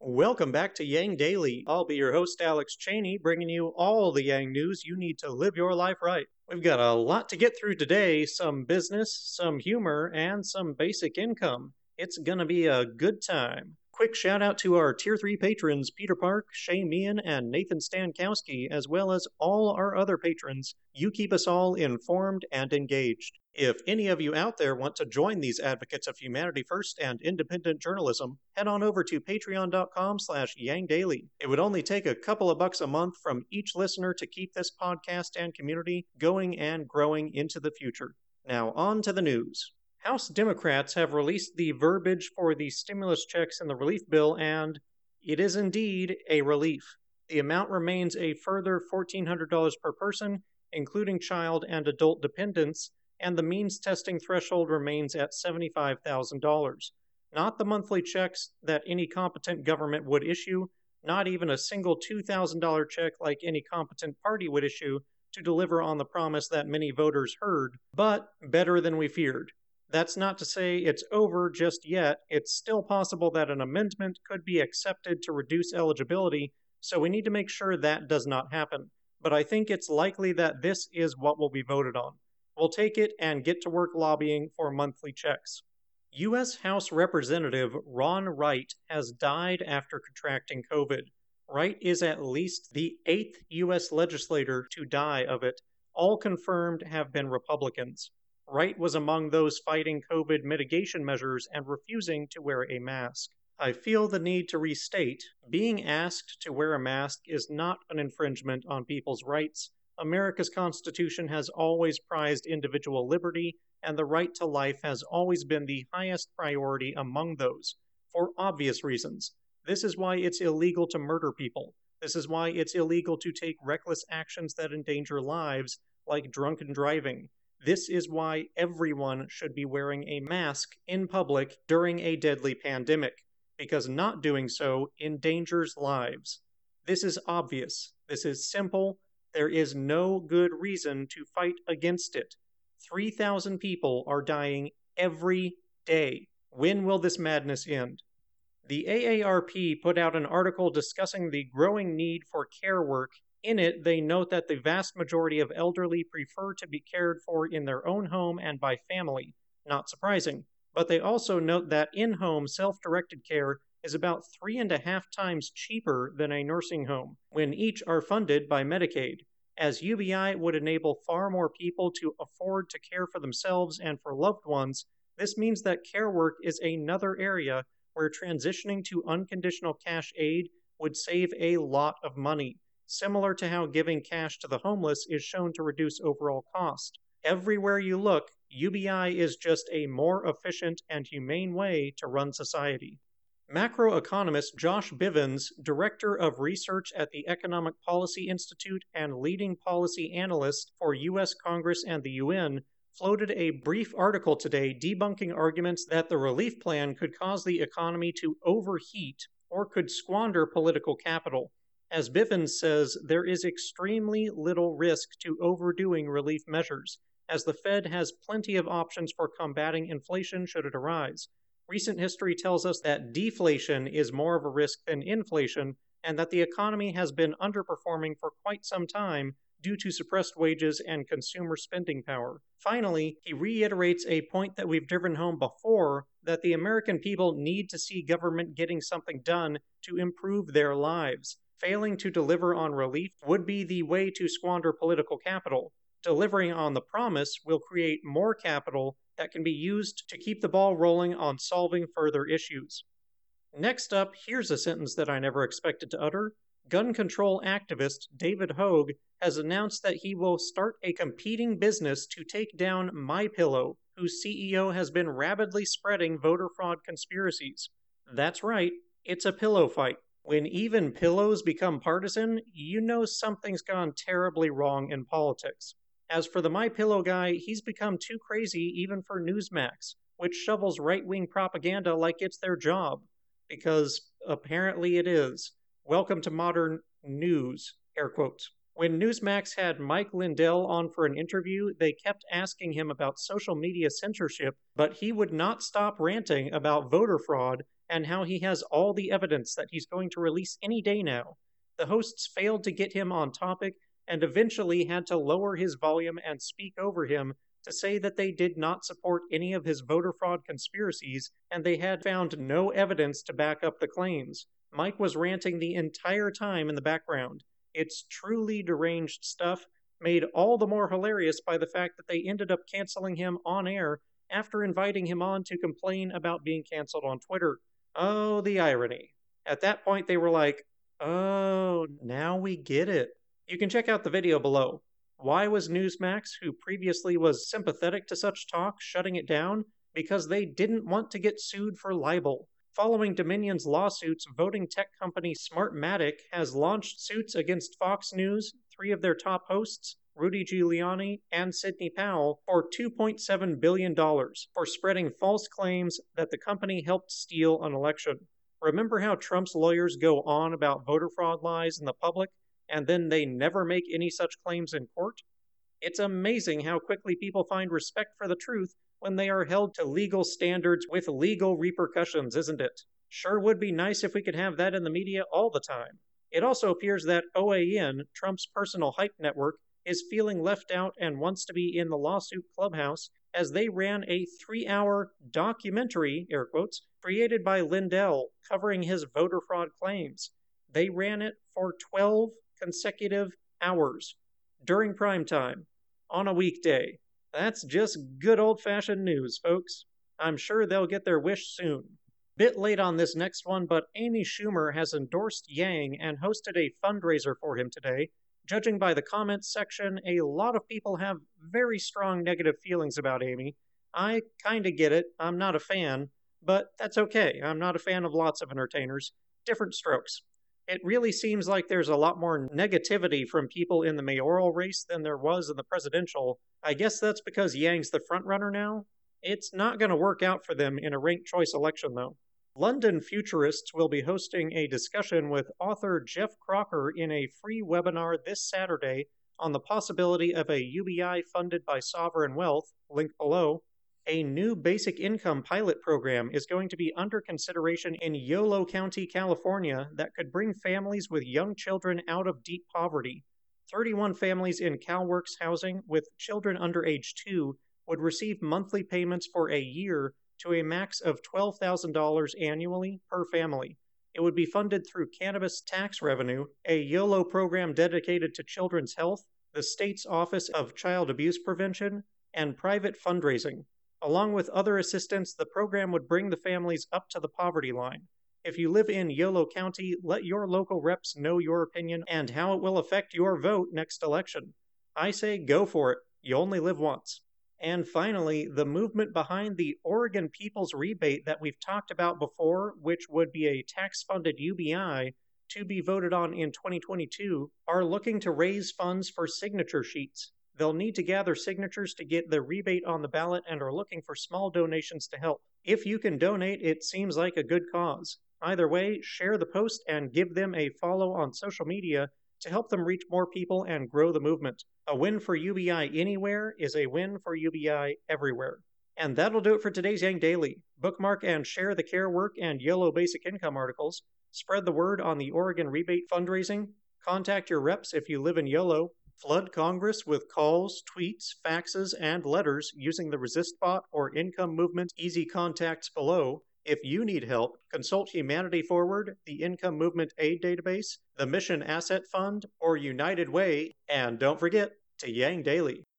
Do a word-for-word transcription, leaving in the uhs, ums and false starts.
Welcome back to Yang Daily. I'll be your host, Alex Cheney, bringing you all the Yang news you need to live your life right. We've got a lot to get through today, some business, some humor, and some basic income. It's gonna be a good time. Quick shout out to our Tier three patrons, Peter Park, Shay Meehan, and Nathan Stankowski, as well as all our other patrons. You keep us all informed and engaged. If any of you out there want to join these advocates of humanity first and independent journalism, head on over to patreon.com slash yangdaily. It would only take a couple of bucks a month from each listener to keep this podcast and community going and growing into the future. Now on to the news. House Democrats have released the verbiage for the stimulus checks in the relief bill, and it is indeed a relief. The amount remains a further fourteen hundred dollars per person, including child and adult dependents, and the means testing threshold remains at seventy-five thousand dollars. Not the monthly checks that any competent government would issue, not even a single two thousand dollars check like any competent party would issue to deliver on the promise that many voters heard, but better than we feared. That's not to say it's over just yet. It's still possible that an amendment could be accepted to reduce eligibility, so we need to make sure that does not happen. But I think it's likely that this is what will be voted on. We'll take it and get to work lobbying for monthly checks. U S House Representative Ron Wright has died after contracting COVID. Wright is at least the eighth U S legislator to die of it. All confirmed have been Republicans. Wright was among those fighting COVID mitigation measures and refusing to wear a mask. I feel the need to restate, being asked to wear a mask is not an infringement on people's rights. America's Constitution has always prized individual liberty, and the right to life has always been the highest priority among those, for obvious reasons. This is why it's illegal to murder people. This is why it's illegal to take reckless actions that endanger lives, like drunken driving. This is why everyone should be wearing a mask in public during a deadly pandemic, because not doing so endangers lives. This is obvious. This is simple. There is no good reason to fight against it. three thousand people are dying every day. When will this madness end? The A A R P put out an article discussing the growing need for care work. In it, they note that the vast majority of elderly prefer to be cared for in their own home and by family. Not surprising. But they also note that in-home self-directed care is about three and a half times cheaper than a nursing home, when each are funded by Medicaid, as U B I would enable far more people to afford to care for themselves and for loved ones. This means that care work is another area where transitioning to unconditional cash aid would save a lot of money, similar to how giving cash to the homeless is shown to reduce overall cost. Everywhere you look, U B I is just a more efficient and humane way to run society. Macroeconomist Josh Bivens, Director of Research at the Economic Policy Institute and leading policy analyst for U S Congress and the U N, floated a brief article today debunking arguments that the relief plan could cause the economy to overheat or could squander political capital. As Bivens says, there is extremely little risk to overdoing relief measures, as the Fed has plenty of options for combating inflation should it arise. Recent history tells us that deflation is more of a risk than inflation, and that the economy has been underperforming for quite some time due to suppressed wages and consumer spending power. Finally, he reiterates a point that we've driven home before, that the American people need to see government getting something done to improve their lives. Failing to deliver on relief would be the way to squander political capital. Delivering on the promise will create more capital that can be used to keep the ball rolling on solving further issues. Next up, here's a sentence that I never expected to utter. Gun control activist David Hogue has announced that he will start a competing business to take down MyPillow, whose C E O has been rabidly spreading voter fraud conspiracies. That's right, it's a pillow fight. When even pillows become partisan, you know something's gone terribly wrong in politics. As for the MyPillow guy, he's become too crazy even for Newsmax, which shovels right-wing propaganda like it's their job. Because apparently it is. Welcome to modern news, air quotes. When Newsmax had Mike Lindell on for an interview, they kept asking him about social media censorship, but he would not stop ranting about voter fraud and how he has all the evidence that he's going to release any day now. The hosts failed to get him on topic and eventually had to lower his volume and speak over him to say that they did not support any of his voter fraud conspiracies and they had found no evidence to back up the claims. Mike was ranting the entire time in the background. It's truly deranged stuff, made all the more hilarious by the fact that they ended up canceling him on air after inviting him on to complain about being canceled on Twitter. Oh, the irony. At that point, they were like, oh, now we get it. You can check out the video below. Why was Newsmax, who previously was sympathetic to such talk, shutting it down? Because they didn't want to get sued for libel. Following Dominion's lawsuits, voting tech company Smartmatic has launched suits against Fox News, three of their top hosts, Rudy Giuliani and Sidney Powell, for two point seven billion dollars for spreading false claims that the company helped steal an election. Remember how Trump's lawyers go on about voter fraud lies in the public, and then they never make any such claims in court? It's amazing how quickly people find respect for the truth when they are held to legal standards with legal repercussions, isn't it? Sure would be nice if we could have that in the media all the time. It also appears that O A N, Trump's personal hype network, is feeling left out and wants to be in the lawsuit clubhouse as they ran a three-hour documentary, air quotes, created by Lindell covering his voter fraud claims. They ran it for twelve consecutive hours during prime time on a weekday. That's just good old-fashioned news, folks. I'm sure they'll get their wish soon. Bit late on this next one, but Amy Schumer has endorsed Yang and hosted a fundraiser for him today. Judging by the comments section, a lot of people have very strong negative feelings about Amy. I kinda get it, I'm not a fan, but that's okay. I'm not a fan of lots of entertainers. Different strokes. It really seems like there's a lot more negativity from people in the mayoral race than there was in the presidential. I guess that's because Yang's the frontrunner now. It's not going to work out for them in a ranked choice election, though. London Futurists will be hosting a discussion with author Jeff Crocker in a free webinar this Saturday on the possibility of a U B I funded by Sovereign Wealth, link below. A new basic income pilot program is going to be under consideration in Yolo County, California, that could bring families with young children out of deep poverty. thirty-one families in CalWorks housing with children under age two would receive monthly payments for a year to a max of twelve thousand dollars annually per family. It would be funded through cannabis tax revenue, a YOLO program dedicated to children's health, the state's Office of Child Abuse Prevention, and private fundraising. Along with other assistance, the program would bring the families up to the poverty line. If you live in Yolo County, let your local reps know your opinion and how it will affect your vote next election. I say go for it. You only live once. And finally, the movement behind the Oregon People's Rebate that we've talked about before, which would be a tax-funded U B I to be voted on in twenty twenty-two, are looking to raise funds for signature sheets. They'll need to gather signatures to get the rebate on the ballot and are looking for small donations to help. If you can donate, it seems like a good cause. Either way, share the post and give them a follow on social media to help them reach more people and grow the movement. A win for U B I anywhere is a win for U B I everywhere. And that'll do it for today's Yang Daily. Bookmark and share the Care Work and YOLO Basic Income articles. Spread the word on the Oregon Rebate fundraising. Contact your reps if you live in YOLO. Flood Congress with calls, tweets, faxes, and letters using the ResistBot or Income Movement Easy Contacts below. If you need help, consult Humanity Forward, the Income Movement Aid Database, the Mission Asset Fund, or United Way, and don't forget to Yang Daily.